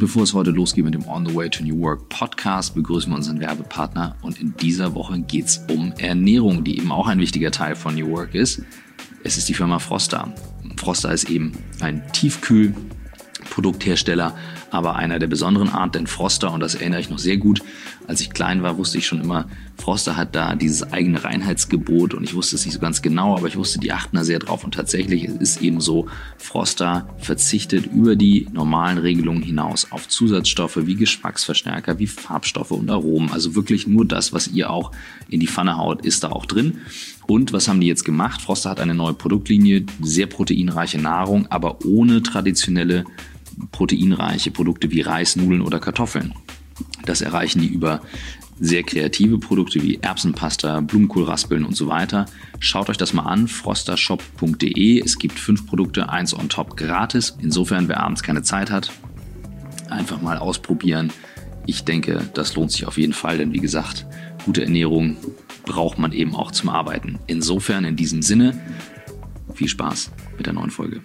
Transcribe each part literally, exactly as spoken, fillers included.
bevor es heute losgeht mit dem On the Way to New Work Podcast, begrüßen wir unseren Werbepartner. Und in dieser Woche geht es um Ernährung, die eben auch ein wichtiger Teil von New Work ist. Es ist die Firma Froster. Froster ist eben ein Tiefkühlprodukthersteller, aber einer der besonderen Art, denn Froster, und das erinnere ich noch sehr gut, als ich klein war, wusste ich schon immer, Froster hat da dieses eigene Reinheitsgebot und ich wusste es nicht so ganz genau, aber ich wusste, die achten da sehr drauf und tatsächlich ist es eben so, Froster verzichtet über die normalen Regelungen hinaus auf Zusatzstoffe wie Geschmacksverstärker, wie Farbstoffe und Aromen, also wirklich nur das, was ihr auch in die Pfanne haut, ist da auch drin. Und was haben die jetzt gemacht? Froster hat eine neue Produktlinie, sehr proteinreiche Nahrung, aber ohne traditionelle proteinreiche Produkte wie Reis, Nudeln oder Kartoffeln. Das erreichen die über sehr kreative Produkte wie Erbsenpasta, Blumenkohlraspeln und so weiter. Schaut euch das mal an, frostershop punkt de. Es gibt fünf Produkte, eins on top gratis. Insofern, wer abends keine Zeit hat, einfach mal ausprobieren. Ich denke, das lohnt sich auf jeden Fall, denn wie gesagt, gute Ernährung braucht man eben auch zum Arbeiten. Insofern, in diesem Sinne, viel Spaß mit der neuen Folge.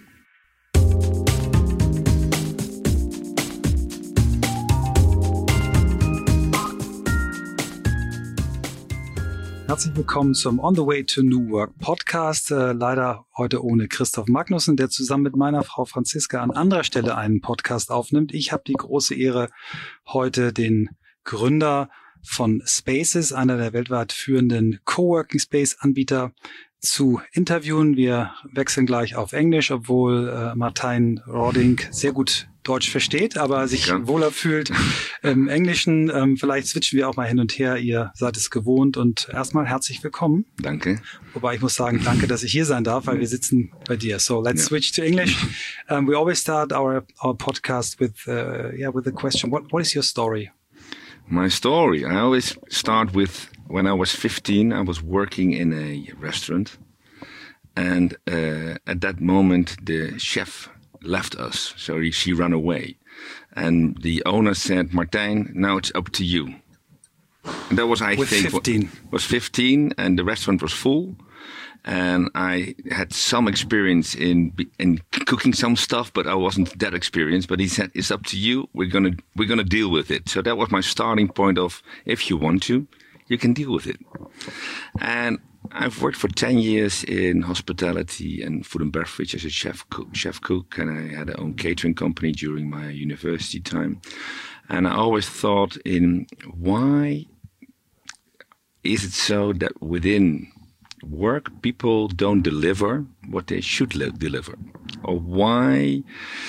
Herzlich willkommen zum On the Way to New Work Podcast. Äh, leider heute ohne Christoph Magnussen, der zusammen mit meiner Frau Franziska an anderer Stelle einen Podcast aufnimmt. Ich habe die große Ehre, heute den Gründer von Spaces, einer der weltweit führenden Coworking Space Anbieter, zu interviewen. Wir wechseln gleich auf Englisch, obwohl äh, Martijn Rodding sehr gut Deutsch versteht, aber sich ja. wohler fühlt im Englischen. Ähm, vielleicht switchen wir auch mal hin und her. Ihr seid es gewohnt und erstmal herzlich willkommen. Danke. Wobei ich muss sagen, danke, dass ich hier sein darf, weil wir sitzen bei dir. So let's yeah. switch to English. Um, we always start our our podcast with uh, yeah with the question: What what is your story? My story. I always start with when I was fifteen. I was working in a restaurant, and uh, at that moment the chef left us, so he, she ran away, and the owner said, "Martijn, now it's up to you." And that was, I With think, fifteen. was fifteen, and the restaurant was full, and I had some experience in in cooking some stuff, but I wasn't that experienced. But he said, "It's up to you. We're gonna we're gonna deal with it." So that was my starting point of, if you want to, you can deal with it. And I've worked for ten years in hospitality and food and beverage as a chef cook, chef cook, and I had a own catering company during my university time. And I always thought in, why is it so that within work people don't deliver what they should deliver? Or why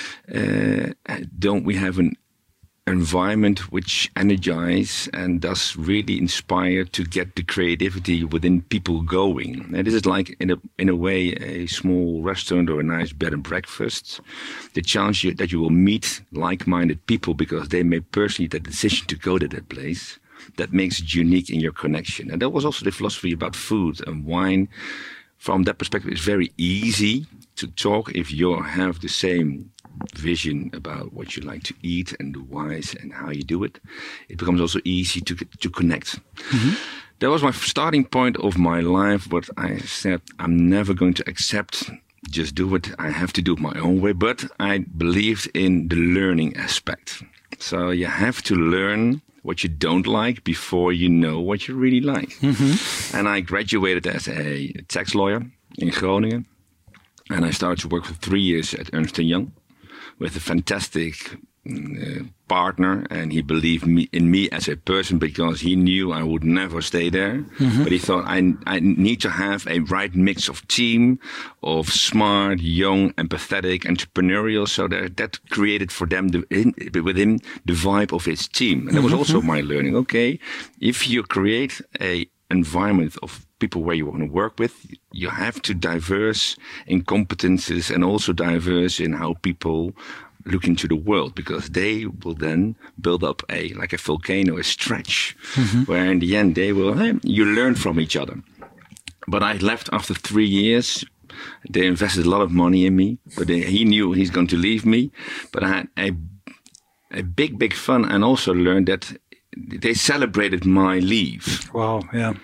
uh, don't we have an environment which energize and thus really inspire to get the creativity within people going? And this is like, in a in a way, a small restaurant or a nice bed and breakfast. The chance you, that you will meet like-minded people because they made personally the decision to go to that place, that makes it unique in your connection. And that was also the philosophy about food and wine. From that perspective, it's very easy to talk if you have the same vision about what you like to eat and the whys and how you do it. It becomes also easy to to connect. Mm-hmm. That was my starting point of my life, but I said I'm never going to accept just do it. I have to do it my own way, but I believed in the learning aspect. So you have to learn what you don't like before you know what you really like. Mm-hmm. And I graduated as a tax lawyer in Groningen, and I started to work for three years at Ernst and Young, with a fantastic uh, partner, and he believed me, in me as a person because he knew I would never stay there. Mm-hmm. But he thought I, I need to have a right mix of team, of smart, young, empathetic, entrepreneurial, so that that created for them the, in, within the vibe of his team. And that was mm-hmm. also my learning. Okay, if you create a environment of people where you want to work with, you have to diverse in competences and also diverse in how people look into the world, because they will then build up a, like a volcano, a stretch, mm-hmm. where in the end they will, hey, you learn from each other. But I left after three years. They invested a lot of money in me, but they, he knew he's going to leave me. But I had a, a big, big fun, and also learned that they celebrated my leave. Wow, yeah.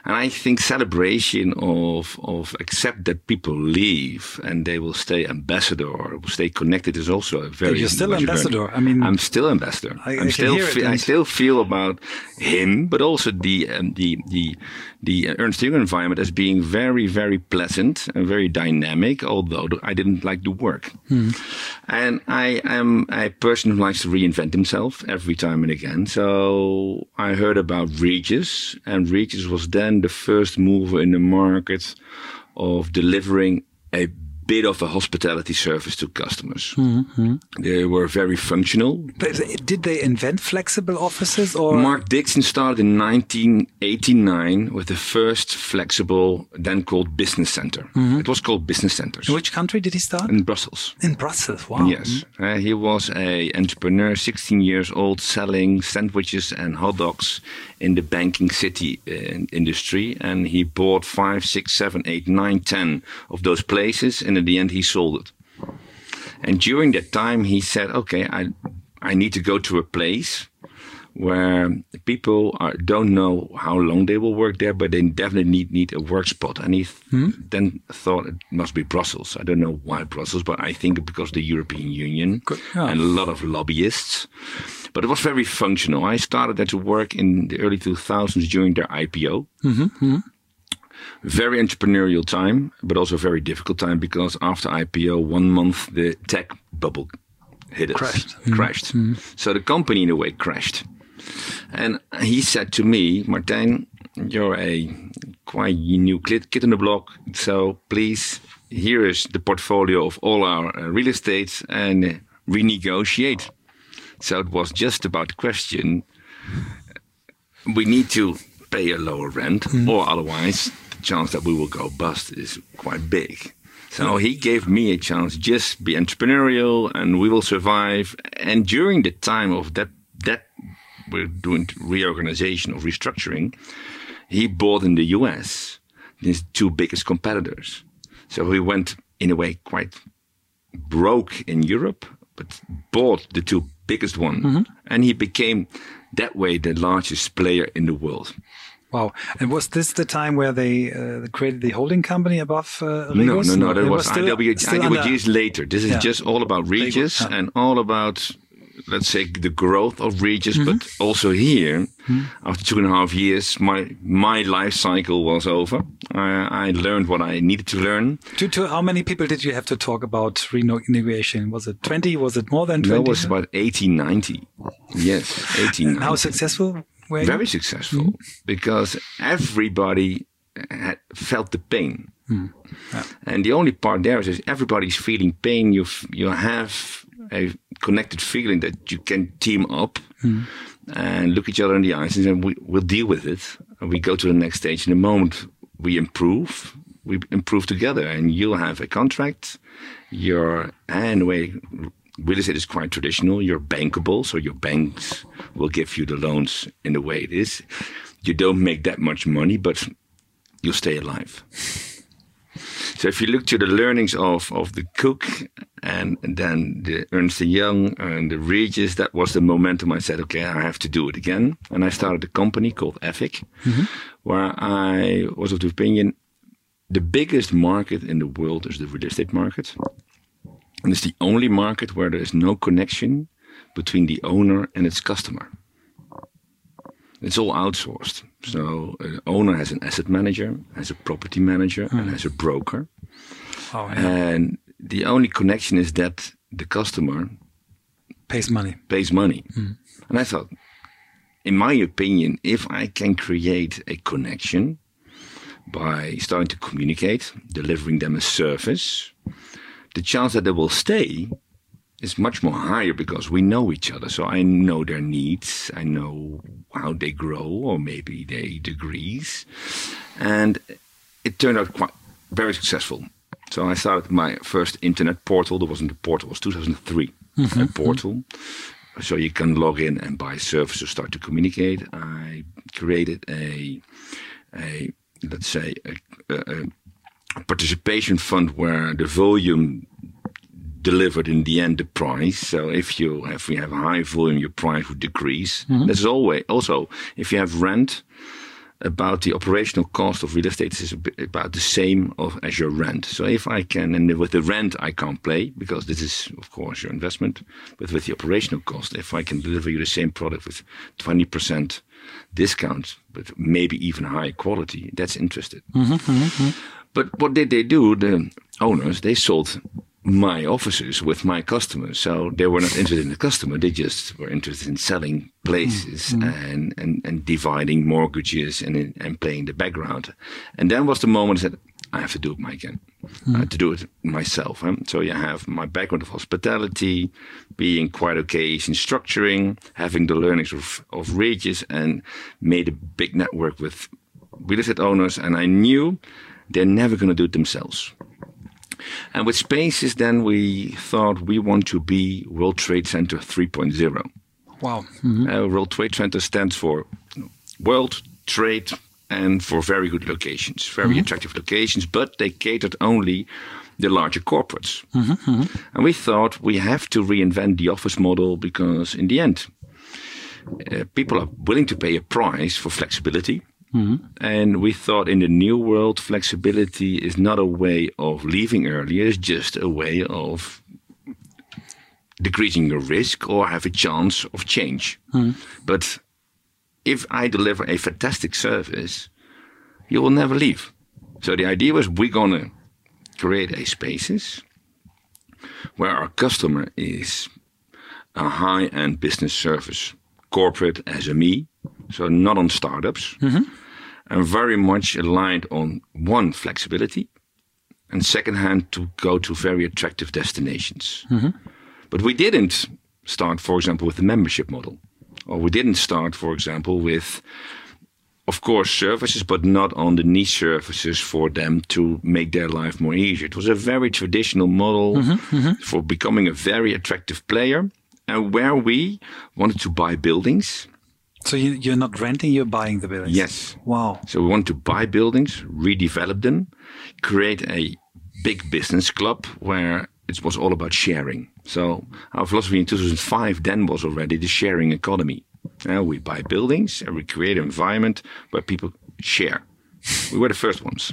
And I think celebration of of accept that people leave and they will stay ambassador or stay connected is also a very. You're still ambassador. Learning. I mean, I'm still ambassador. I, I'm I still. Can hear Fe- it I still feel about him, but also the um, the the the Ernst Young environment as being very very pleasant and very dynamic. Although I didn't like the work, hmm. and I am a person who likes to reinvent himself every time and again. So I heard about Regis, and Regis was then the first mover in the market of delivering a bit of a hospitality service to customers. Mm-hmm. They were very functional. But did they invent flexible offices or? Mark Dixon started in nineteen eighty-nine with the first flexible, then called business center. Mm-hmm. It was called business centers. In which country did he start? In Brussels. In Brussels, wow. Yes. Mm-hmm. Uh, he was a entrepreneur, sixteen years old, selling sandwiches and hot dogs in the banking city uh, industry. And he bought five, six, seven, eight, nine, ten of those places. And in the end, he sold it. And during that time, he said, okay, I I need to go to a place where people are, don't know how long they will work there, but they definitely need, need a work spot. And he th- hmm? then thought it must be Brussels. I don't know why Brussels, but I think because the European Union yeah. and a lot of lobbyists. But it was very functional. I started there to work in the early two thousands during their I P O. Mm-hmm, mm-hmm. Very entrepreneurial time, but also a very difficult time because after I P O, one month the tech bubble hit us. Crashed. Crashed. Mm-hmm. So the company in a way crashed. And he said to me, Martijn, you're a quite new kid on the block. So please, here is the portfolio of all our uh, real estate and renegotiate. So it was just about the question, we need to pay a lower rent mm. or otherwise the chance that we will go bust is quite big. So he gave me a chance, just be entrepreneurial and we will survive. And during the time of that, that we're doing reorganization or restructuring, he bought in the U S his two biggest competitors. So we went in a way quite broke in Europe, but bought the two biggest one. Mm-hmm. And he became that way the largest player in the world. Wow. And was this the time where they uh, created the holding company above uh, Regis? No, no, no. That it was, was still, I W G, I W G is later. This is yeah. just all about Regis yeah. and all about, let's say, the growth of Regis. Mm-hmm. But also here, mm-hmm. after two and a half years, my my life cycle was over. I, I learned what I needed to learn. To, to how many people did you have to talk about renegotiation? Was it twenty? Was it more than twenty? No, it was about eighty, ninety. Yes, eighty, ninety. And how successful? Very successful mm. because everybody had felt the pain. Mm. Yeah. And the only part there is everybody's feeling pain. You f- you have a connected feeling that you can team up mm. and look each other in the eyes and say, we, we'll deal with it. And we go to the next stage. In the moment we improve, we improve together and you'll have a contract. You're, in a way, real estate is quite traditional. You're bankable, so your banks will give you the loans in the way it is. You don't make that much money, but you'll stay alive. So if you look to the learnings of, of the Cook and, and then the Ernst Young and the Regis, that was the momentum. I said, okay, I have to do it again. And I started a company called E F I C, mm-hmm. where I was of the opinion, the biggest market in the world is the real estate market. And it's the only market where there is no connection between the owner and its customer. It's all outsourced. So an owner has an asset manager, has a property manager, mm. and has a broker. Oh, yeah. And the only connection is that the customer pays money. Pays money. Mm. And I thought, in my opinion, if I can create a connection by starting to communicate, delivering them a service, the chance that they will stay is much more higher because we know each other. So I know their needs. I know how they grow or maybe their degrees. And it turned out quite very successful. So I started my first internet portal. There wasn't a portal, it was two thousand three, mm-hmm. a portal. So you can log in and buy services, start to communicate. I created a, a let's say, a, a, a participation fund where the volume delivered in the end the price. So if you if you have a high volume, your price would decrease. Mm-hmm. This is always also if you have rent about the operational cost of real estate is about the same of, as your rent. So if I can, and with the rent I can't play because this is, of course, your investment, but with the operational cost, if I can deliver you the same product with twenty percent discount, but maybe even high quality, that's interesting. Mm-hmm, mm-hmm. But what did they do? The owners, they sold my offices with my customers. So they were not interested in the customer. They just were interested in selling places mm-hmm. and, and, and dividing mortgages and, and playing the background. And then was the moment I said, I have to do it my again. Mm-hmm. I have to do it myself. Huh? So you have my background of hospitality, being quite okay in structuring, having the learnings of, of Regis, and made a big network with real estate owners. And I knew they're never going to do it themselves. And with Spaces, then we thought we want to be World Trade Center three point oh. Wow. Mm-hmm. Uh, World Trade Center stands for World Trade and for very good locations, very mm-hmm. attractive locations, but they catered only the larger corporates. Mm-hmm. Mm-hmm. And we thought we have to reinvent the office model because in the end, uh, people are willing to pay a price for flexibility. Mm-hmm. And we thought in the new world, flexibility is not a way of leaving earlier, it's just a way of decreasing your risk or have a chance of change. Mm-hmm. But if I deliver a fantastic service, you will never leave. So the idea was we're going to create a Spaces where our customer is a high-end business service, corporate S M E, so not on startups, mm-hmm. and very much aligned on one, flexibility, and second hand to go to very attractive destinations. Mm-hmm. But we didn't start, for example, with the membership model, or we didn't start, for example, with, of course, services, but not on the niche services for them to make their life more easier. It was a very traditional model mm-hmm. Mm-hmm. for becoming a very attractive player, and where we wanted to buy buildings. So you, you're not renting, you're buying the buildings? Yes. Wow. So we want to buy buildings, redevelop them, create a big business club where it was all about sharing. So our philosophy in two thousand five then was already the sharing economy. Now we buy buildings and we create an environment where people share. We were the first ones.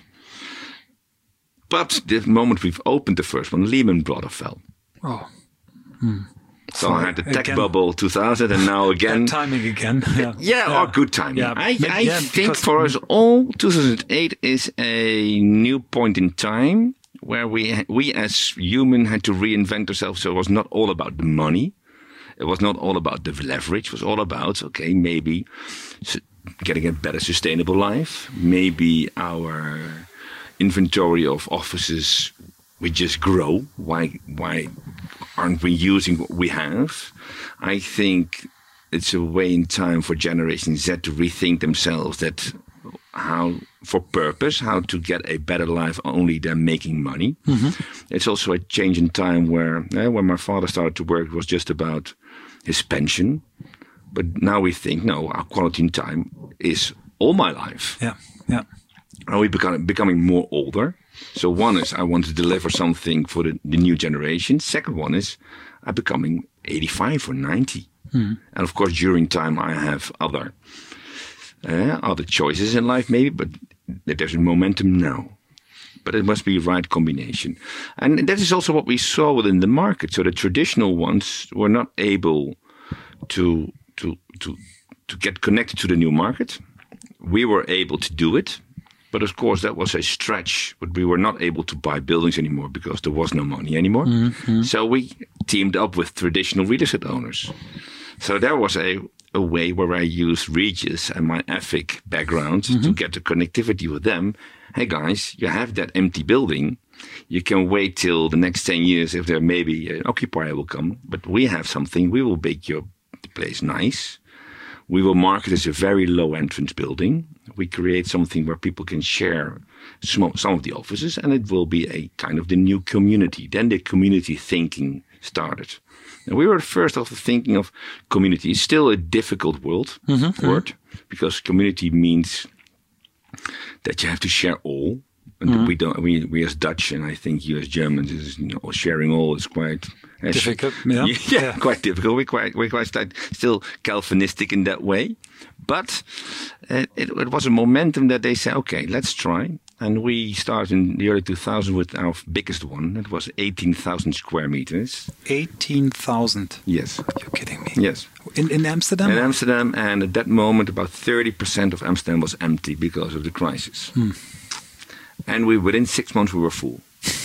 But the moment we've opened the first one, Lehman Brothers fell. Oh. Hmm. So I had the tech again. bubble two thousand, and now again. Bad timing again. Yeah, yeah, yeah. Or good timing. Yeah. I, Maybe, I yeah, think for us all, two thousand eight is a new point in time where we we as human had to reinvent ourselves. So it was not all about the money. It was not all about the leverage. It was all about, okay, maybe getting a better sustainable life. Maybe our inventory of offices, we just grow. Why, why aren't we using what we have? I think it's a way in time for Generation Z to rethink themselves that how, for purpose, how to get a better life only than making money. Mm-hmm. It's also a change in time where, eh, when my father started to work, it was just about his pension. But now we think, no, our quality in time is all my life. Yeah, yeah. Are we becoming, becoming more older? So one is I want to deliver something for the, the new generation. Second one is I'm becoming eighty-five or ninety. Mm. And of course, during time, I have other uh, other choices in life maybe, but there's a momentum now. But it must be the right combination. And that is also what we saw within the market. So the traditional ones were not able to to to to get connected to the new market. We were able to do it. But of course, that was a stretch. But we were not able to buy buildings anymore because there was no money anymore. Mm-hmm. So we teamed up with traditional real estate owners. So there was a, a way where I used Regis and my E F I C background mm-hmm. to get the connectivity with them. Hey guys, you have that empty building. You can wait till the next ten years if there maybe an occupier will come. But we have something. We will make your place nice. We will market as a very low entrance building. We create something where people can share some, some of the offices, and it will be a kind of the new community. Then the community thinking started. And we were first of thinking of community. It's still a difficult world, mm-hmm, word, mm-hmm. because community means that you have to share all. And Mm-hmm. we don't. We we as Dutch, and I think you as Germans, is you know, sharing all is quite uh, Difficult, yeah. yeah, Yeah. quite difficult. We're quite we're quite st- still Calvinistic in that way, but uh, it, it was a momentum that they said, okay, let's try. And we started in the early two thousands with our biggest one. It was eighteen thousand square meters. eighteen thousand. Yes. You're kidding me. Yes. In, in Amsterdam? In Amsterdam, and at that moment, about thirty percent of Amsterdam was empty because of the crisis. Hmm. And we within six months we were full.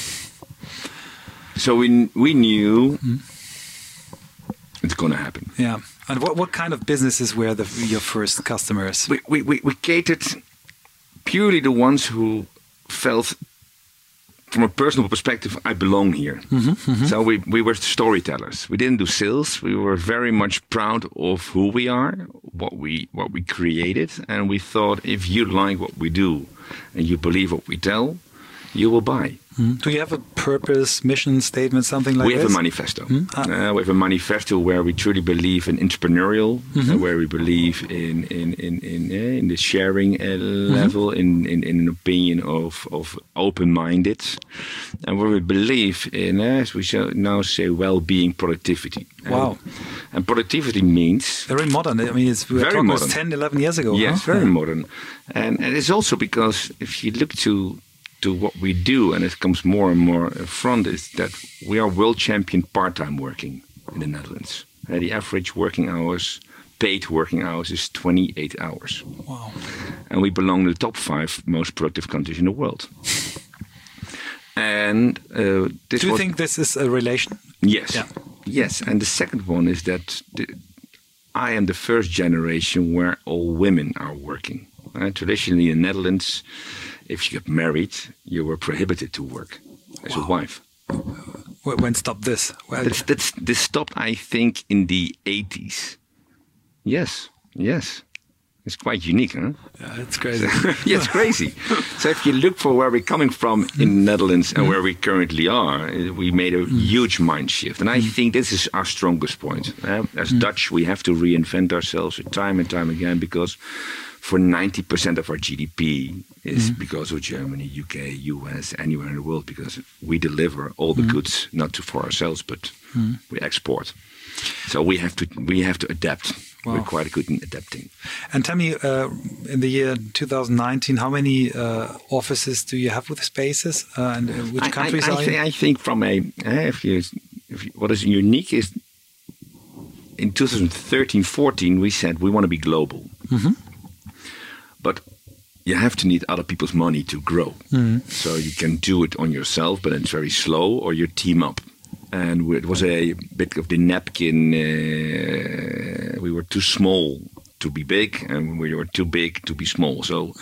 So we we knew Hmm. it's going to happen. Yeah. And what, what kind of businesses were the, your first customers? We, we, we, we catered purely the ones who felt, from a personal perspective, I belong here. Mm-hmm, mm-hmm. So we, we were storytellers. We didn't do sales. We were very much proud of who we are, what we what we created, and we thought if you like what we do and you believe what we tell, you will buy. Mm-hmm. Do you have a purpose, mission statement, something like we have this? a manifesto. Hmm? Ah. Uh, we have a manifesto where we truly believe in entrepreneurial, Mm-hmm. uh, where we believe in in in in, uh, in the sharing uh, Mm-hmm. level, in, in in an opinion of of open-minded, and where we believe in, uh, as we shall now say, well-being, productivity. Wow. And, and productivity means Very modern. I mean, it's, we were Very talking modern. about ten, eleven years ago. yes, huh? very modern, and and it's also because if you look to to what we do, and it comes more and more front, is that we are world champion part-time working in the Netherlands. Uh, the average working hours, paid working hours, is twenty-eight hours. Wow. And we belong to the top five most productive countries in the world. And uh, this Do you was, think this is a relation? Yes. Yeah. Yes. And the second one is that the, I am the first generation where all women are working. Uh, traditionally in the Netherlands, if you get married, you were prohibited to work as a wife. Wh- When stopped this? Well, That's, that's, this stopped, I think, in the eighties. Yes. Yes. It's quite unique, huh? yeah, it's crazy. Yeah, it's crazy. So if you look for where we're coming from in the Netherlands and where we currently are, uh, we made a huge mind shift. And I think this is our strongest point. Uh, as Dutch, we have to reinvent ourselves time and time again, because for ninety percent of our G D P is because of Germany, U K, U S, anywhere in the world, because we deliver all the goods, not to for ourselves, but we export. So we have to we have to adapt. Wow. We're quite good in adapting. And tell me, uh, in the year two thousand nineteen, how many uh, offices do you have with Spaces, uh, and uh, which I, countries I, I are think, you? I think from a uh, if you, if you, what is unique is in two thousand thirteen fourteen we said we want to be global, Mhm. but you have to need other people's money to grow. Mhm. So you can do it on yourself, but it's very slow, or you team up. And we- it was a bit of the napkin. Uh, we were too small to be big, and we were too big to be small. So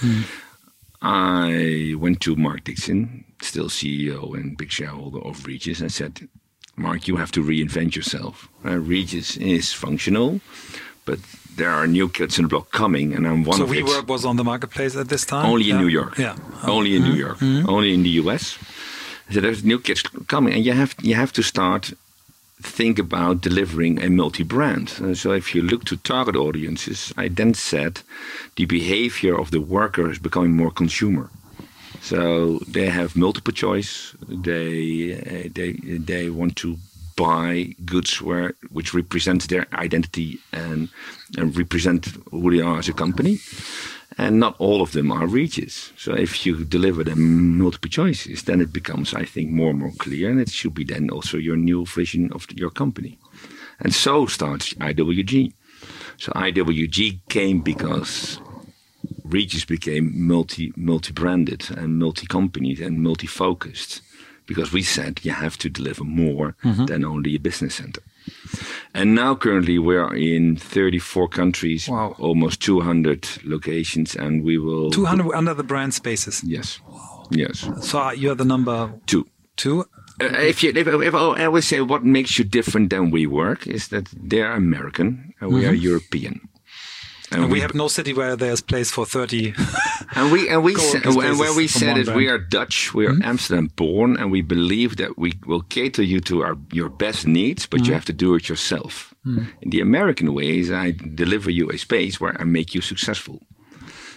I went to Mark Dixon, still C E O and big shareholder of Regis, and said, Mark, you have to reinvent yourself. Uh, Regis is functional, but there are new kids in the block coming, and I'm one So of it. WeWork was on the marketplace at this time? Only in Yeah. New York. Yeah. Oh. Only in New York. Only in the U S. So there's new kids coming, and you have you have to start think about delivering a multi-brand. Uh, so if you look to target audiences, I then said the behavior of the worker is becoming more consumer. So they have multiple choice. They uh, they they want to buy goods where which represents their identity and, and represent who they are as a company. And not all of them are Regis. So if you deliver them multiple choices, then it becomes, I think, more and more clear. And it should be then also your new vision of your company. And so starts I W G. So I W G came because Regis became multi, multi-branded and multi-company and multi-focused. Because we said you have to deliver more than only a business center. And now currently we are in thirty-four countries, Wow. almost two hundred locations, and we will... two hundred under the brand Spaces. Yes. Yes. So you're the number Two. two? Uh, if you, if, if I always say what makes you different than WeWork is that they're American and we are European. And, and we, we have no city where there's place for thirty. And we and we said, and where we from said one it, brand. we are Dutch, we are mm-hmm. Amsterdam born, and we believe that we will cater you to our your best needs, but mm-hmm. you have to do it yourself. Mm-hmm. In the American way is I deliver you a space where I make you successful.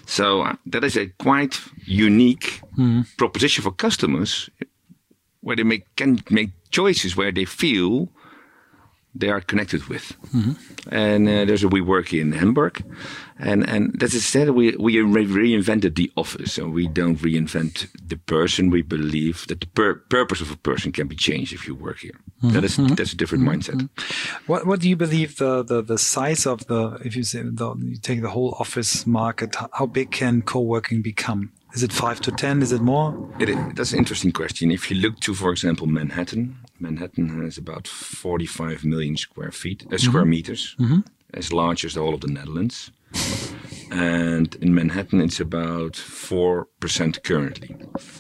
So uh, that is a quite unique Mm. proposition for customers, where they make, can make choices where they feel they are connected with. Mm-hmm. And uh, there's a WeWork in Hamburg. And, and that's instead, we, we re- reinvented the office. So we don't reinvent the person. We believe that the pur- purpose of a person can be changed if you work here. Mm-hmm. That is, that's a different mm-hmm. mindset. What, what do you believe the, the, the size of the, if you say the, you take the whole office market, how big can co-working become? Is it five to ten? Is it more? It, that's an interesting question. If you look to, for example, Manhattan, Manhattan has about forty-five million square feet, uh, square mm-hmm. meters, mm-hmm. as large as the whole of the Netherlands. And in Manhattan, it's about four percent currently.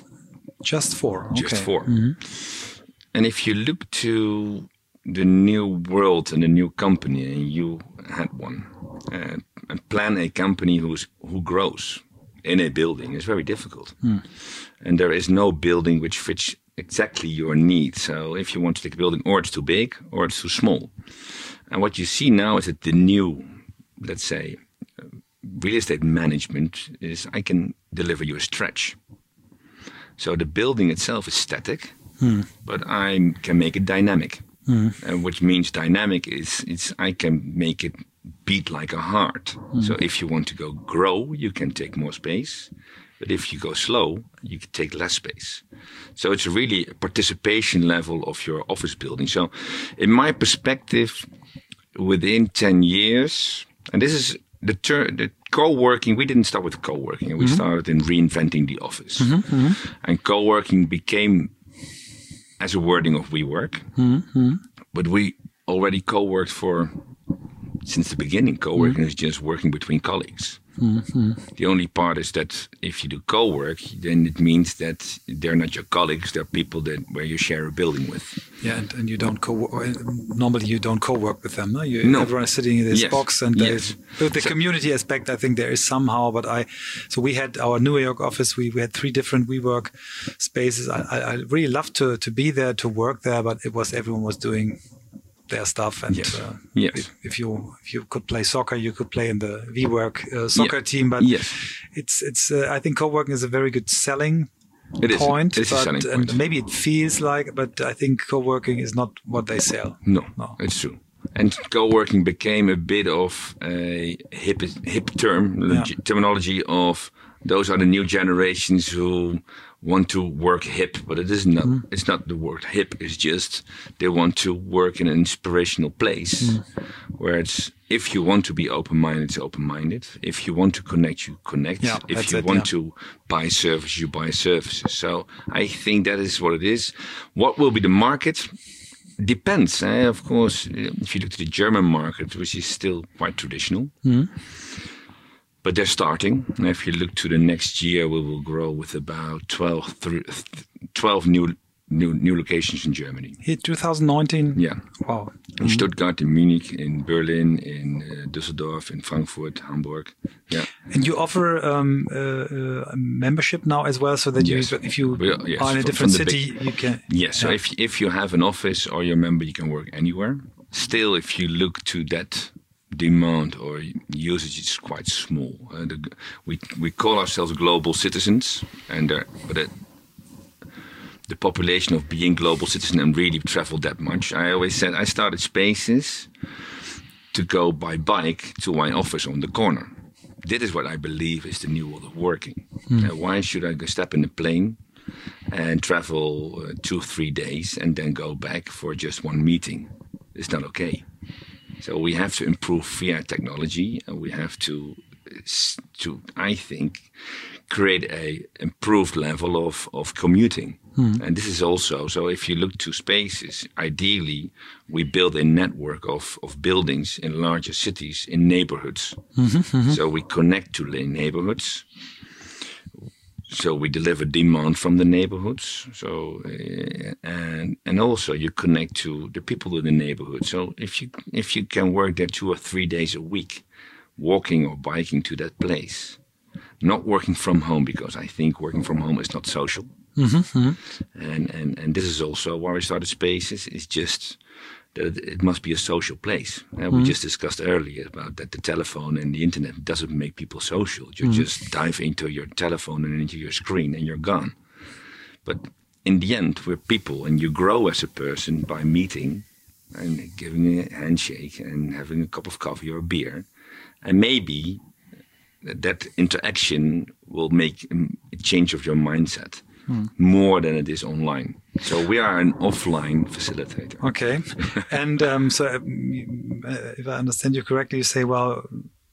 Just four? Okay. Just four. Mm-hmm. And if you look to the new world and the new company, and you had one, uh, and plan a company who's who grows in a building is very difficult. Mm. And there is no building which fits exactly your needs. So if you want to take a building, or it's too big or it's too small. And what you see now is that the new, let's say, uh, real estate management is I can deliver you a stretch. So the building itself is static, mm. but I can make it dynamic. Mm. And which means dynamic is it's I can make it beat like a heart. Mm. So if you want to go grow, you can take more space. But if you go slow, you can take less space. So it's really a participation level of your office building. So in my perspective, within ten years, and this is the, ter- the co-working, we didn't start with co-working. We mm-hmm. started in reinventing the office. Mm-hmm, mm-hmm. And co-working became as a wording of WeWork. Mm-hmm. But we already co-worked for since the beginning. Co-working mm-hmm. is just working between colleagues. Mm-hmm. The only part is that if you do co-work, then it means that they're not your colleagues; they're people that where you share a building with. Yeah, and, and you don't co. Normally, you don't co-work with them. No, you, no. Everyone is sitting in this yes. box, and yes. the so, community aspect, I think there is somehow. But I, so we had our New York office. We, we had three different WeWork spaces. I, I, I really loved to to be there, to work there, but it was everyone was doing their stuff, and yes. Uh, yes. If, if you if you could play soccer, you could play in the WeWork uh, soccer yeah. team. But yes. it's it's uh, I think co-working is a very good selling it point. Is. It is but, a selling and point. maybe it feels like, but I think co-working is not what they sell. No, no. It's true. And co-working became a bit of a hip hip term yeah. terminology of those are the new generations who want to work hip, but it is not. Mm. It's not the word hip. It's just they want to work in an inspirational place, mm. where it's if you want to be open-minded, it's open-minded. If you want to connect, you connect. Yeah, if you it, want yeah. to buy service, you buy services. So I think that is what it is. What will be the market? Depends. Eh? Of course, if you look to the German market, which is still quite traditional. Mm. But they're starting. And if you look to the next year, we will grow with about twelve, twelve new new new locations in Germany. In twenty nineteen? Yeah. Wow. In mm. Stuttgart, in Munich, in Berlin, in uh, Düsseldorf, in Frankfurt, Hamburg. Yeah. And you offer um, uh, uh, membership now as well, so that yes. you, if you we, yes. are in a from, different from city, big, you can. Yes. Yeah. So if if you have an office or you're a member, you can work anywhere. Still, if you look to that demand or usage is quite small. Uh, the, we we call ourselves global citizens, and uh, but uh, the population of being global citizen and really travel that much. I always said I started Spaces to go by bike to my office on the corner. This is what I believe is the new world of working. Mm. Uh, why should I go step in a plane and travel uh, two three days and then go back for just one meeting? It's not okay. So we have to improve via technology, and we have to, to I think, create a improved level of, of commuting. Mm. And this is also, so if you look to Spaces, ideally, we build a network of, of buildings in larger cities, in neighborhoods. Mm-hmm, mm-hmm. So we connect to the neighborhoods. So we deliver demand from the neighborhoods. So uh, and and also you connect to the people in the neighborhood. So if you if you can work there two or three days a week, walking or biking to that place, not working from home, because I think working from home is not social. Mm-hmm. And and and this is also why we started Spaces. It's just that it, it must be a social place. Uh, mm-hmm. We just discussed earlier about that the telephone and the internet doesn't make people social. You mm-hmm. just dive into your telephone and into your screen and you're gone. But in the end, we're people, and you grow as a person by meeting and giving a handshake and having a cup of coffee or a beer. And maybe that interaction will make a change of your mindset hmm. more than it is online. So we are an offline facilitator. Okay. And um, so um, if I understand you correctly, you say, well,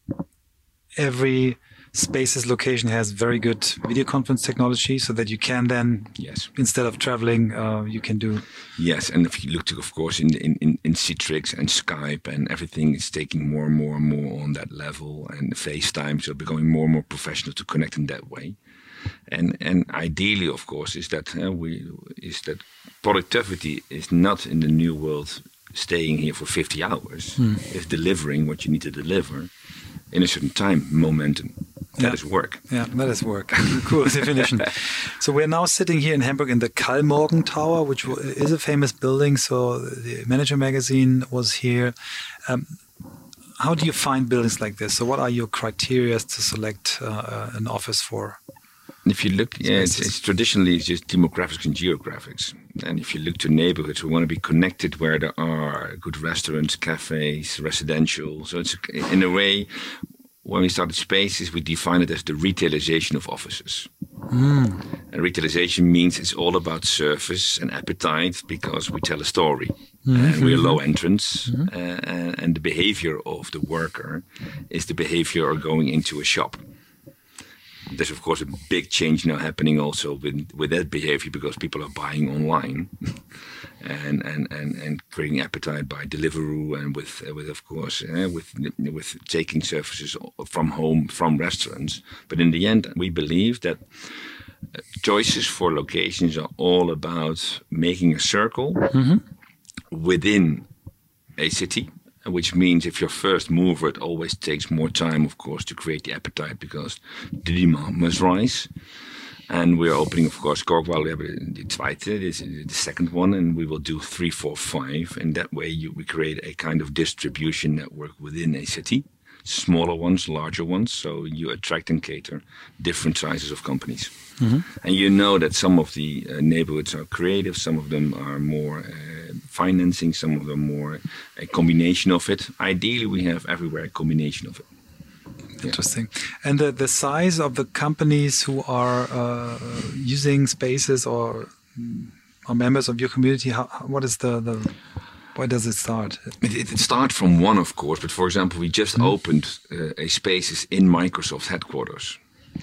every Spaces location has very good video conference technology so that you can then, yes, instead of traveling, uh, you can do. Yes, and if you look to, of course, in, in, in, in Citrix and Skype and everything is taking more and more and more on that level, and FaceTime, so becoming more and more professional to connect in that way. And and ideally, of course, is that uh, we is that productivity is not in the new world staying here for fifty hours. Hmm. It's delivering what you need to deliver in a certain time, momentum. That yeah. is work. Yeah, that is work. Cool definition. So we're now sitting here in Hamburg in the Kallmorgen Tower, which is a famous building. So the Manager magazine was here. Um, how do you find buildings like this? So what are your criteria to select uh, an office for? If you look, yeah, it's, it's traditionally it's just demographics and geographics. And if you look to neighborhoods, we want to be connected where there are good restaurants, cafes, residential. So it's in a way, when we started Spaces, we define it as the retailization of offices. Mm. And retailization means it's all about service and appetite because we tell a story. Mm-hmm. And we're low entrance. Mm-hmm. uh, and the behavior of the worker is the behavior of going into a shop. There's, of course, a big change now happening also with, with that behavior because people are buying online and, and, and, and creating appetite by Deliveroo and with, uh, with of course, uh, with, with taking services from home, from restaurants. But in the end, we believe that choices for locations are all about making a circle mm-hmm. within a city. Which means if you're first mover, it always takes more time, of course, to create the appetite because the demand must rise. And we're opening, of course, Korkwal. We have the zweite, this is the second one, and we will do three, four, five. And that way you, we create a kind of distribution network within a city. Smaller ones, larger ones, so you attract and cater different sizes of companies. Mm-hmm. And you know that some of the uh, neighborhoods are creative, some of them are more uh, financing, some of them more a combination of it. Ideally, we have everywhere a combination of it. Interesting. Yeah. And the, the size of the companies who are uh, using Spaces or are members of your community, how, what is the... the Where does it start? It, it, it starts from one, of course, but for example, we just mm. opened uh, a Spaces in Microsoft headquarters.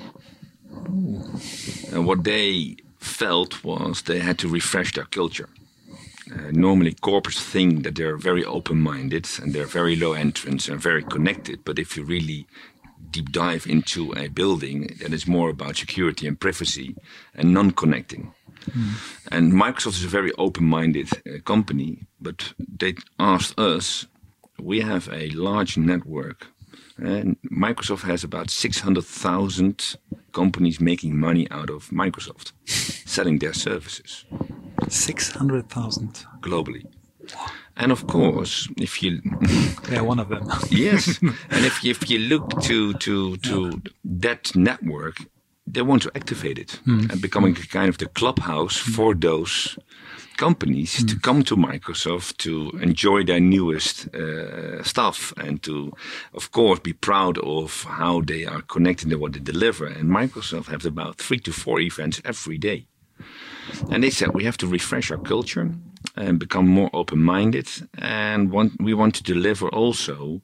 Ooh. And what they felt was they had to refresh their culture. Uh, normally, corporates think that they're very open-minded and they're very low entrance and very connected. But if you really deep dive into a building, then it's more about security and privacy and non-connecting. Mm. And Microsoft is a very open-minded uh, company, but they asked us, we have a large network, and Microsoft has about six hundred thousand companies making money out of Microsoft, selling their services. six hundred thousand? Globally. And of course, if you... yeah, one of them. Yes, and if you, if you look to, to, to yeah. that network, they want to activate it mm. and becoming kind of the clubhouse mm. for those companies mm. to come to Microsoft to enjoy their newest uh, stuff and to, of course, be proud of how they are connected and what they deliver. And Microsoft has about three to four events every day. And they said we have to refresh our culture and become more open-minded. And want, we want to deliver also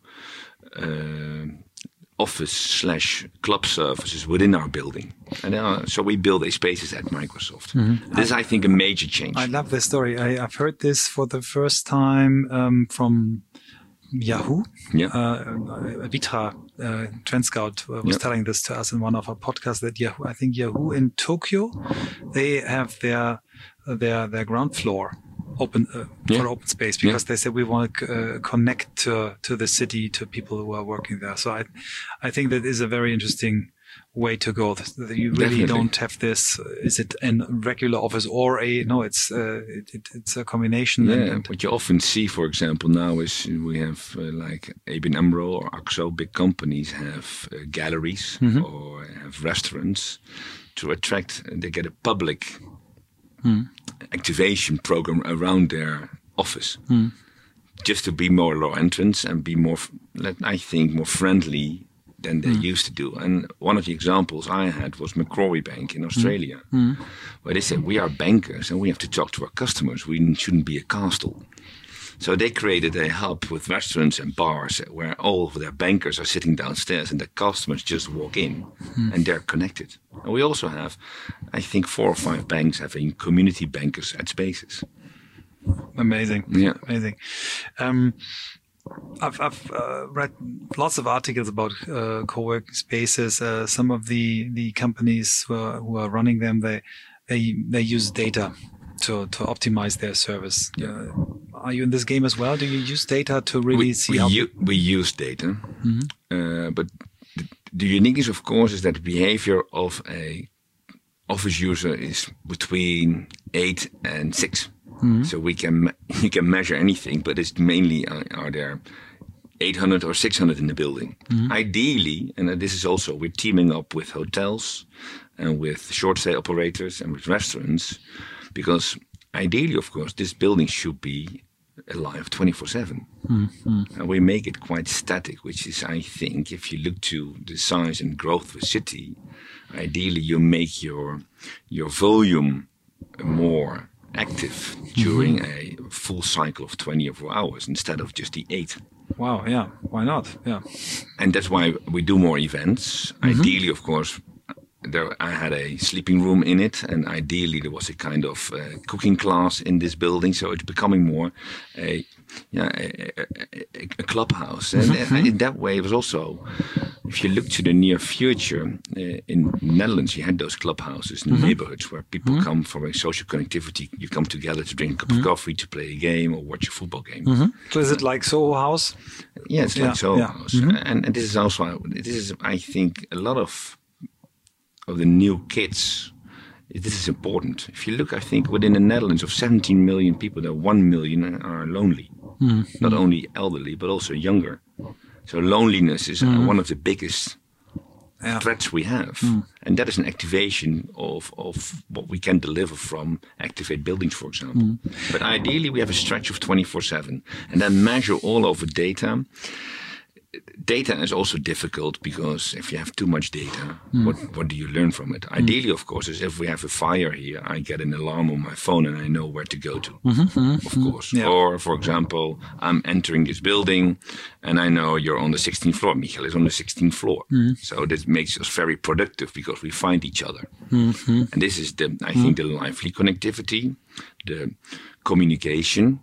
uh, office slash club services within our building. And uh, so we build a Spaces at Microsoft. Mm-hmm. This is, I think, a major change. I love this story. I, I've heard this for the first time um, from Yahoo. Yeah. Uh, Vitra, uh, Trend Scout uh, was yeah. telling this to us in one of our podcasts that Yahoo, I think Yahoo in Tokyo, they have their their their ground floor open uh, yeah. for open space because yeah. they said we want to uh, connect to to the city, to people who are working there. So I I think that is a very interesting way to go. You really Definitely. don't have this. Is it a regular office or a no? It's uh, it, it, it's a combination. Yeah, and, and what you often see, for example, now is we have uh, like A B N AMRO or AXO, big companies have uh, galleries Mm-hmm. or have restaurants to attract. They get a public Mm. activation program around their office, Mm. just to be more low entrance and be more, let I think, more friendly than they Mm. used to do. And one of the examples I had was Macquarie Bank in Australia, Mm. where they said, we are bankers and we have to talk to our customers. We shouldn't be a castle. So they created a hub with restaurants and bars where all of their bankers are sitting downstairs and the customers just walk in Mm. and they're connected. And we also have, I think, four or five banks having community bankers at Spaces. Amazing. Yeah. Amazing. Um, I've, I've uh, read lots of articles about uh, co-working spaces. Uh, some of the, the companies who are, who are running them, they, they, they use data to, to optimize their service. Yeah. Uh, are you in this game as well? Do you use data to really we, see we, how? u- we use data, Mhm. uh, but the, the uniqueness, of course, is that the behavior of a office user is between eight and six. Mhm. So we can me- you can measure anything, but it's mainly uh, are there eight hundred or six hundred in the building. Ideally, and this is also we're teaming up with hotels and with short stay operators and with restaurants, because ideally, of course, this building should be alive twenty-four seven. And we make it quite static, which is, I think, if you look to the size and growth of a city, ideally you make your your volume more active during a full cycle of twenty-four hours instead of just the eight. Wow. Yeah. Why not? Yeah. And that's why we do more events. Ideally, of course, there I had a sleeping room in it, and ideally there was a kind of uh, cooking class in this building. So it's becoming more a yeah a, a, a clubhouse, and, and in that way it was also. If you look to the near future, uh, in Netherlands, you had those clubhouses in the neighborhoods where people come for a social connectivity. You come together to drink a cup of coffee, to play a game, or watch a football game. So is it like Soho House? Yeah, it's Yeah, like so. yeah. And, and this is also, this is, I think, a lot of of the new kids. This is important. If you look, I think within the Netherlands of seventeen million people, there one million are lonely. Not only elderly, but also younger. So loneliness is uh, one of the biggest Yeah. threats we have. And that is an activation of, of what we can deliver from Activate buildings, for example. But ideally, we have a stretch of twenty-four seven and then measure all over data. Data is also difficult because if you have too much data, what, what do you learn from it? Ideally, of course, is if we have a fire here, I get an alarm on my phone and I know where to go to, of course. Yeah. Or, for example, I'm entering this building and I know you're on the sixteenth floor. Michael is on the sixteenth floor. So this makes us very productive because we find each other. And this is, the I think, the lively connectivity, the communication,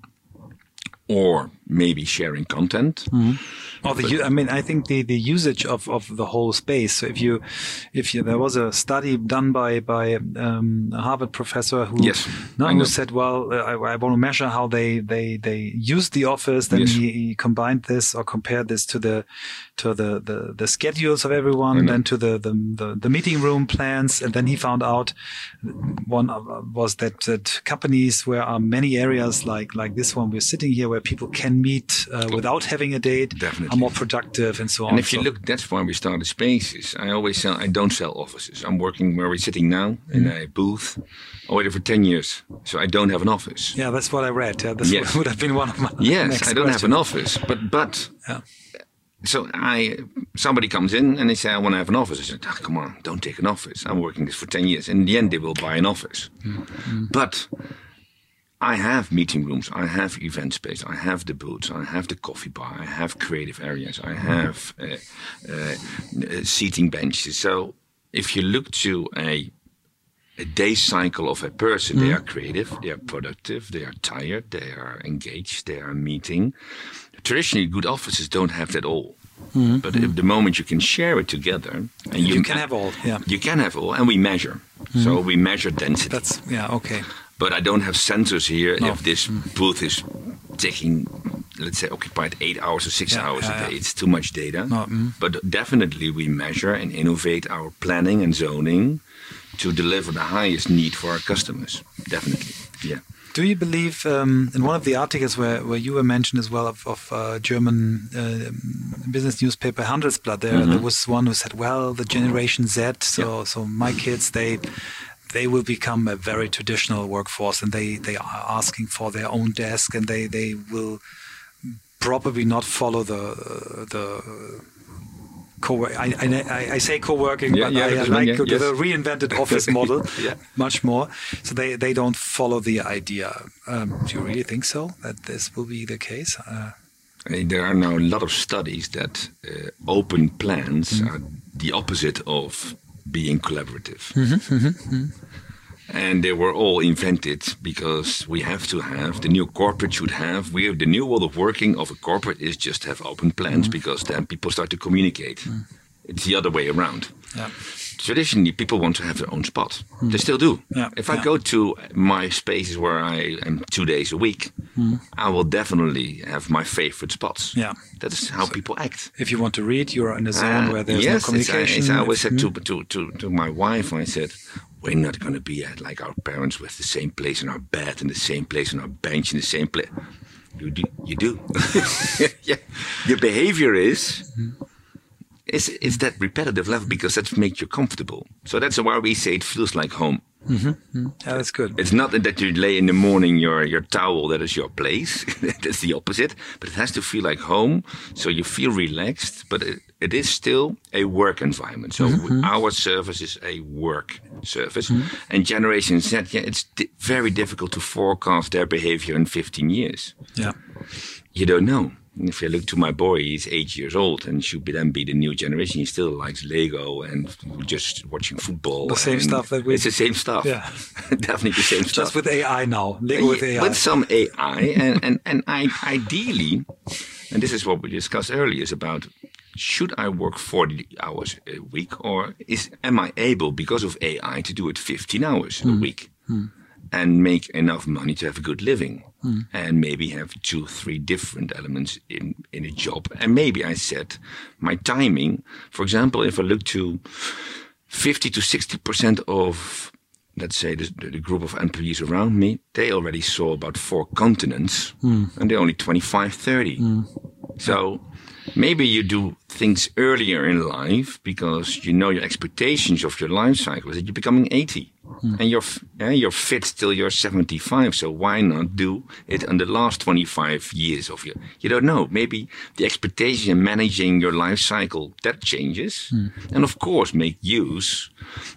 or maybe sharing content. Or the, u- I mean, I think the, the usage of, of the whole space. So if you, if you, there was a study done by, by, um, a Harvard professor who, Yes, no, I who know. said, well, uh, I, I want to measure how they, they, they use the office. Then Yes. he, he combined this or compared this to the, to the, the, the schedules of everyone, know. then to the, the, the, the meeting room plans. And then he found out one uh, was that, that companies where are many areas like, like this one we're sitting here where people can meet uh, without having a date, Definitely. are more productive and so on. And if you So- look, that's why we started Spaces. I always sell, I don't sell offices. I'm working where we're sitting now in a booth. I waited for ten years, so I don't have an office. Yeah, that's what I read. Yeah, this Yes. would have been one of my Yes, next I don't have question. an office, but but Yeah. so I somebody comes in and they say I want to have an office. I said, oh, come on, don't take an office. I'm working this for ten years. In the end, they will buy an office. But I have meeting rooms, I have event space, I have the booths, I have the coffee bar, I have creative areas, I have uh, uh, uh, seating benches. So if you look to a a day cycle of a person, they are creative, they are productive, they are tired, they are engaged, they are meeting. Traditionally, good offices don't have that all. But if the moment you can share it together, and you, You can have all. Yeah, you can have all, and we measure. So we measure density. that's yeah okay. But I don't have sensors here No. if this booth is taking let's say, occupied eight hours or six Yeah, hours yeah, a day. yeah. It's too much data. No, mm. But definitely we measure and innovate our planning and zoning to deliver the highest need for our customers. Definitely, yeah. Do you believe, um, in one of the articles where, where you were mentioned as well of, of uh, German uh, business newspaper Handelsblatt, there, mm-hmm. there was one who said, well, the Generation Z, so, yeah. so my kids, they they will become a very traditional workforce, and they, they are asking for their own desk, and they, they will probably not follow the the co I, I, I say co-working, yeah, but yeah, I, I like yeah, the yes. reinvented office model yeah. much more. So they, they don't follow the idea. Um, do you really think so, that this will be the case? Uh, I mean, there are now a lot of studies that uh, open plans mm-hmm. are the opposite of being collaborative. Mm-hmm, mm-hmm. And they were all invented because we have to have, the new corporate should have, we have the new world of working of a corporate is just have open plans mm-hmm. because then people start to communicate. Mm. It's the other way around. Yeah. Traditionally, people want to have their own spot. Mm. They still do. Yeah. If I yeah. go to my spaces where I am two days a week, mm. I will definitely have my favorite spots. Yeah. That's how so people act. If you want to read, you're in a zone uh, where there's yes, no communication. Yes, I always said mm. to, to, to, to my wife, I said, we're not going to be at like our parents with the same place in our bed and the same place on our bench in the same place. You do. You do. yeah. Your behavior is... Mm-hmm. It's, it's that repetitive level because that makes you comfortable. So that's why we say it feels like home. Mm-hmm. Mm-hmm. Yeah, that's good. It's not that you lay in the morning your, your towel, that is your place. That's the opposite. But it has to feel like home. So you feel relaxed, but it, it is still a work environment. So mm-hmm. our service is a work service. Mm-hmm. And Generation Z, yeah, it's di- very difficult to forecast their behavior in fifteen years. Yeah. You don't know. If you look to my boy, he's eight years old and should be then be the new generation. He still likes Lego and just watching football. The same stuff that we... It's the same stuff. Yeah. Definitely the same Just stuff. Just with A I now. Lego with A I. With some A I. and and, and I, ideally, and this is what we discussed earlier, is about should I work forty hours a week or is am I able, because of A I, to do it fifteen hours mm. a week? Mm. And make enough money to have a good living. Mm. And maybe have two, three different elements in, in a job. And maybe I set my timing. For example, if I look to fifty to sixty percent of, let's say, the, the group of employees around me, they already saw about four continents. Mm. And they're only twenty-five, thirty. Mm. So maybe you do things earlier in life because you know your expectations of your life cycle is that you're becoming eighty. Mm. And you're, uh, you're fit till you're seventy-five, so why not do it in the last twenty-five years of your... You don't know, maybe the expectation in managing your life cycle, that changes. Mm. And of course, make use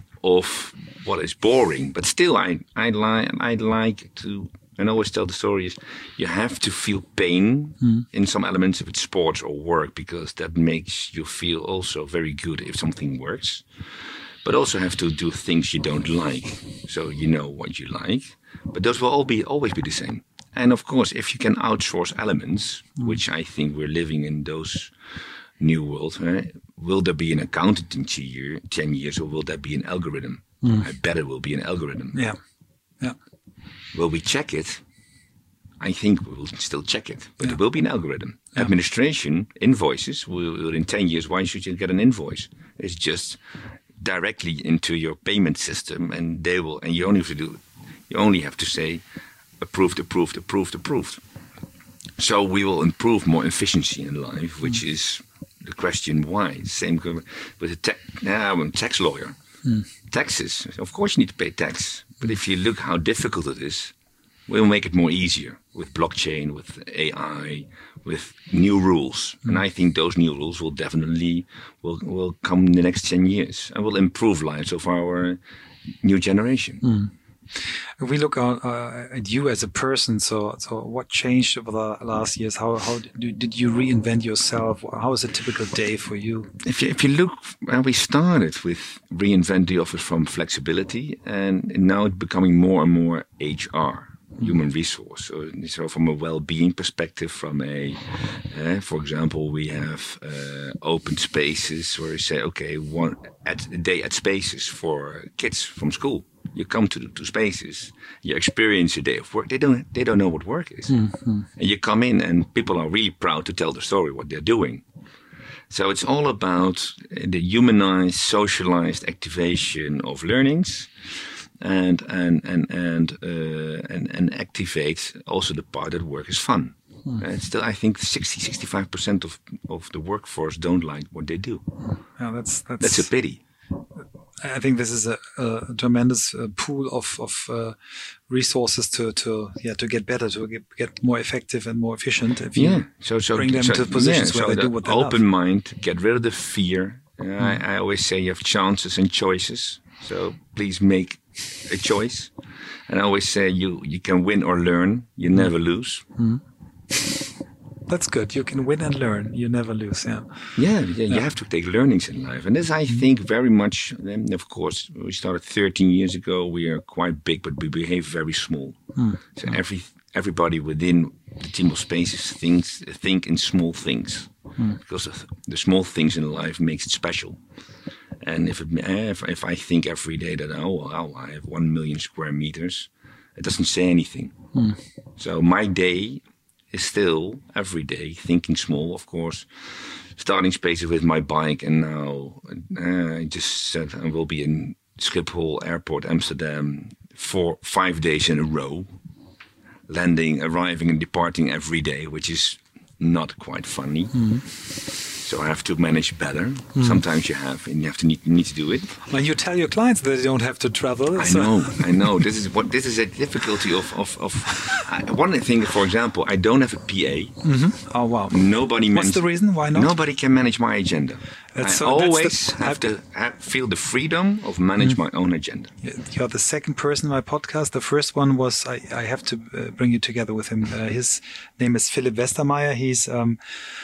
of what is boring. But still, I, I, li- I like to... And I always tell the story is you have to feel pain mm. in some elements, if it's sports or work, because that makes you feel also very good if something works. But also have to do things you don't like, so you know what you like. But those will all be always be the same. And of course, if you can outsource elements, mm. which I think we're living in those new world, right? Will there be an accountant in ten, year, ten years, or will there be an algorithm? Mm. I bet it will be an algorithm. Yeah, yeah. Will we check it? I think we will still check it, but yeah. it will be an algorithm. Yeah. Administration, invoices, will, will in ten years, why should you get an invoice? It's just directly into your payment system, and they will, and you only have to do, you only have to say, approved, approved, approved, approved. So we will improve more efficiency in life, which mm. is the question why. Same with a te- nah, I'm a tax lawyer. Mm. Taxes, of course you need to pay tax, but if you look how difficult it is, we'll make it more easier with blockchain, with A I, with new rules. Mm. And I think those new rules will definitely will will come in the next ten years and will improve lives of our new generation. Mm. If we look at, uh, at you as a person, so so what changed over the last years? How how did, did you reinvent yourself? How is a typical day for you? If you, if you look, well, we started with reinvent the office from flexibility, and now it's becoming more and more H R. Human resource. So, so from a well-being perspective, from a, uh, for example, we have uh, open spaces where you say, okay, one at a day at spaces for kids from school. You come to to spaces, you experience a day of work. They don't they don't know what work is, mm-hmm. and you come in, and people are really proud to tell the story what they're doing. So it's all about the humanized, socialized activation of learnings, and and and and uh, and, and activate also the part that work is fun. Hmm. And still, I think sixty, sixty-five percent of of the workforce don't like what they do. Yeah, that's that's, that's a pity. I think this is a, a tremendous uh, pool of of uh, resources to to yeah to get better, to get, get more effective and more efficient. If you yeah, so so bring them so, to positions yeah, where so they do what they open love. mind, get rid of the fear. Uh, mm. I, I always say you have chances and choices. So please make a choice. And I always say you you can win or learn. You mm. never lose. Mm. That's good. You can win and learn. You never lose. Yeah. Yeah, yeah. You yeah. have to take learnings in life, and this I think very much. And of course, we started thirteen years ago. We are quite big, but we behave very small. Mm. So mm. every everybody within the team of spaces thinks think in small things, mm. because the, the small things in life makes it special. And if it, if if I think every day that oh well, I have one million square meters, it doesn't say anything. Mm. So my day is still every day thinking small, of course, starting spaces with my bike, and now uh, I just said I will be in Schiphol Airport, Amsterdam, for five days in a row, landing, arriving, and departing every day, which is not quite funny. Mm-hmm. So I have to manage better. Mm. Sometimes you have, and you have to need, need to do it. Well, you tell your clients that they don't have to travel. I so. know, I know. This is what this is a difficulty of of. of uh, one thing, for example, I don't have a P A. Mm-hmm. Oh wow! Nobody. What's manage, the reason? Why not? Nobody can manage my agenda. That's I so, always the, have to have, feel the freedom of manage mm. my own agenda. You're the second person in my podcast. The first one was I, I have to uh, bring you together with him. Uh, his name is Philipp Westermeier. He's um,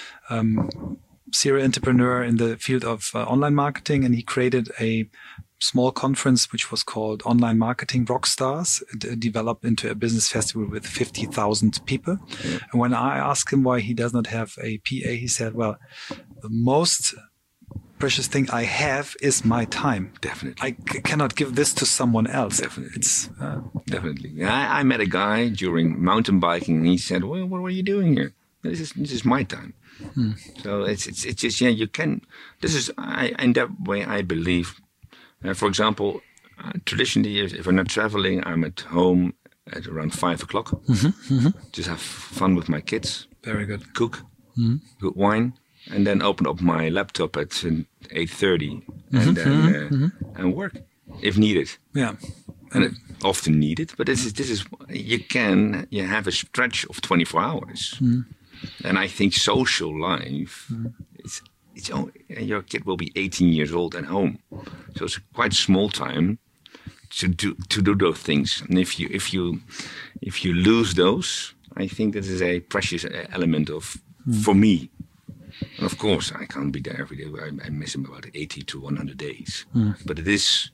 um, serial entrepreneur in the field of uh, online marketing, and he created a small conference which was called Online Marketing Rockstars. It developed into a business festival with fifty thousand people. Yeah. And when I asked him why he does not have a P A, he said, well, the most precious thing I have is my time. Definitely. I c- cannot give this to someone else. Definitely. It's, uh, Definitely. I, I met a guy during mountain biking, and he said, well, what are you doing here? This is, this is my time. Hmm. So it's, it's, it's just, yeah, you can, this is, I, in that way, I believe, uh, for example, uh, traditionally, if, if I'm not traveling, I'm at home at around five o'clock. Mm-hmm, mm-hmm. Just have fun with my kids. Very good. Cook, mm-hmm. good wine, and then open up my laptop at eight thirty and mm-hmm, then uh, mm-hmm. and work if needed. Yeah. And it, often needed, but this is, this is, you can, you have a stretch of twenty-four hours. Mm. And I think social life, mm. it's, it's only, your kid will be eighteen years old at home. So it's quite small time to do, to do those things. And if you, if you, if you lose those, I think that is a precious element of, mm. for me. And of course, I can't be there every day. I, I miss him about eighty to one hundred days. Mm. But it is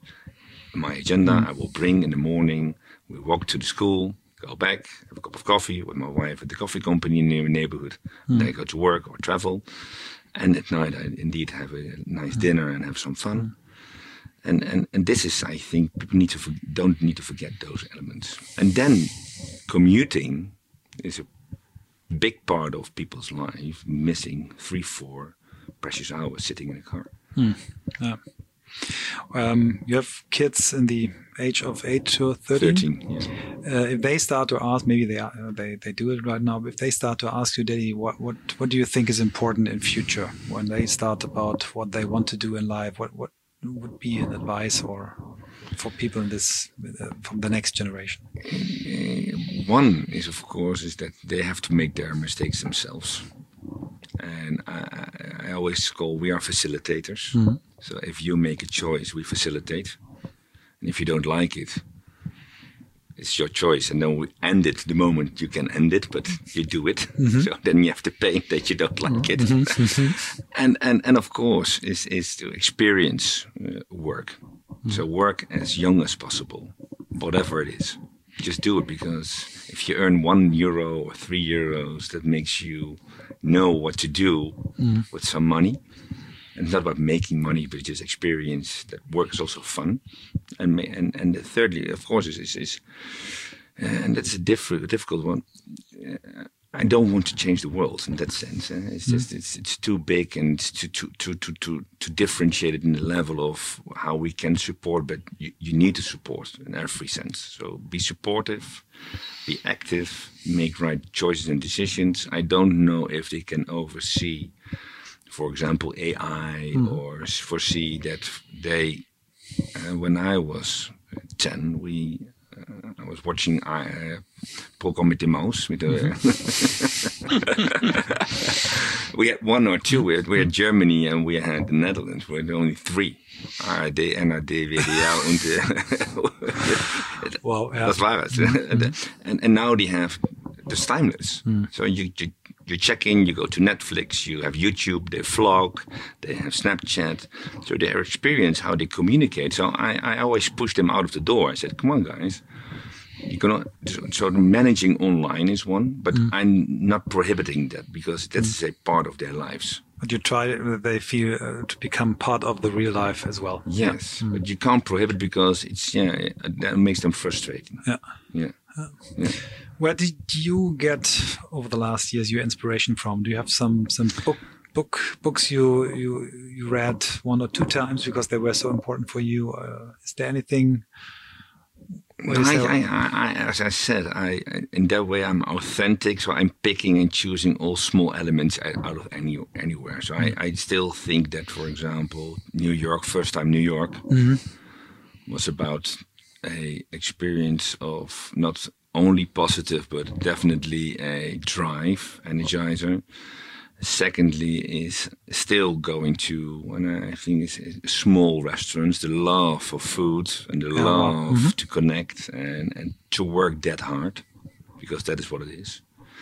my agenda. Mm. I will bring in the morning, we walk to the school, go back, have a cup of coffee with my wife at the coffee company in the neighborhood. Mm. Then I go to work or travel. And at night, I indeed have a nice mm. dinner and have some fun. Mm. And, and and this is, I think, people need to don't need to forget those elements. And then commuting is a big part of people's life, missing three, four precious hours sitting in a car. Mm. Yeah. Um, you have kids in the age of eight to thirteen. Thirteen. Yeah. Uh, if they start to ask, maybe they are, uh, they they do it right now. But if they start to ask you, Daddy, what what what do you think is important in future? When they start about what they want to do in life, what what would be an advice or for people in this uh, from the next generation? Uh, one is, of course, is that they have to make their mistakes themselves. And I, I always call we are facilitators. Mm-hmm. So if you make a choice, we facilitate. And if you don't like it, it's your choice. And then we end it the moment you can end it, but you do it. Mm-hmm. So then you have to pay that you don't like it. Mm-hmm. and, and and of course, is is to experience uh, work. Mm-hmm. So work as young as possible, whatever it is. Just do it, because if you earn one euro or three euros, that makes you know what to do mm. with some money. And it's not about making money, but just experience that work is also fun. And and and thirdly, of course, is is, is and that's a different, difficult one. Uh, I don't want to change the world in that sense. Uh, it's just it's it's too big and it's too too too too too to differentiate it in the level of how we can support. But you, you need to support in every sense. So be supportive, be active, make right choices and decisions. I don't know if they can oversee, for example, A I, mm. or foresee that they. Uh, when I was ten, we. Uh, I was watching uh, Programme met de Maus. With, uh, we had one or two. We had, we had Germany and we had the Netherlands. We had only three. A R D, N R D, W D L. and, uh, well, yeah. Das war es. Mm-hmm. and, and now they have the timeless. Mm. So you, you you check in, you go to Netflix, you have YouTube, they vlog, they have Snapchat. So they experience how they communicate. So I, I always push them out of the door. I said, come on, guys. You cannot, so managing online is one, but mm. I'm not prohibiting that because that's mm. a part of their lives. But you try, they feel uh, to become part of the real life as well. Yes, yeah. but mm. you can't prohibit because it's, yeah, that makes them frustrating. Yeah. Yeah. Uh, yeah. Where did you get over the last years your inspiration from? Do you have some some book book books you you you read one or two times because they were so important for you? Uh, is there anything? I, I, I, as I said, I in that way I'm authentic, so I'm picking and choosing all small elements out of any anywhere. So I, I still think that, for example, New York, first time New York, mm-hmm. was about a experience of not only positive, but definitely a drive, energizer. Secondly, is still going to, and I think it's small restaurants, the love for food and the oh, love mm-hmm. to connect and, and to work that hard, because that is what it is.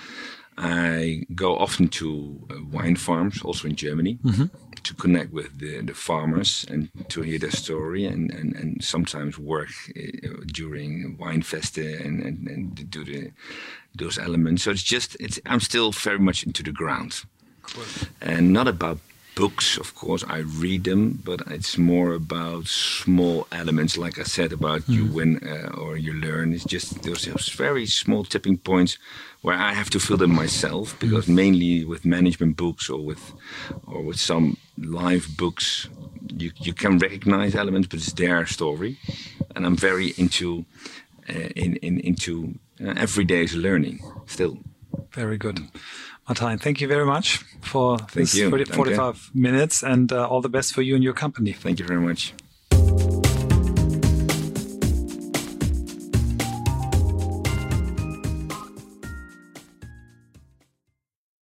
I go often to uh, wine farms, also in Germany, mm-hmm. to connect with the, the farmers and to hear their story, and, and, and sometimes work uh, during wine festa and, and, and do the, those elements. So it's just, it's, I'm still very much into the ground. Cool. And not about books, of course, I read them, but it's more about small elements, like I said, about mm. you win uh, or you learn. It's just those, those very small tipping points where I have to feel them myself, because mm. mainly with management books or with or with some live books, you you can recognize elements, but it's their story, and I'm very into uh, in, in into uh, everyday's learning still. Very good. Martijn, thank you very much for thank this you. forty, forty-five okay. minutes, and uh, all the best for you and your company. Thank you very much.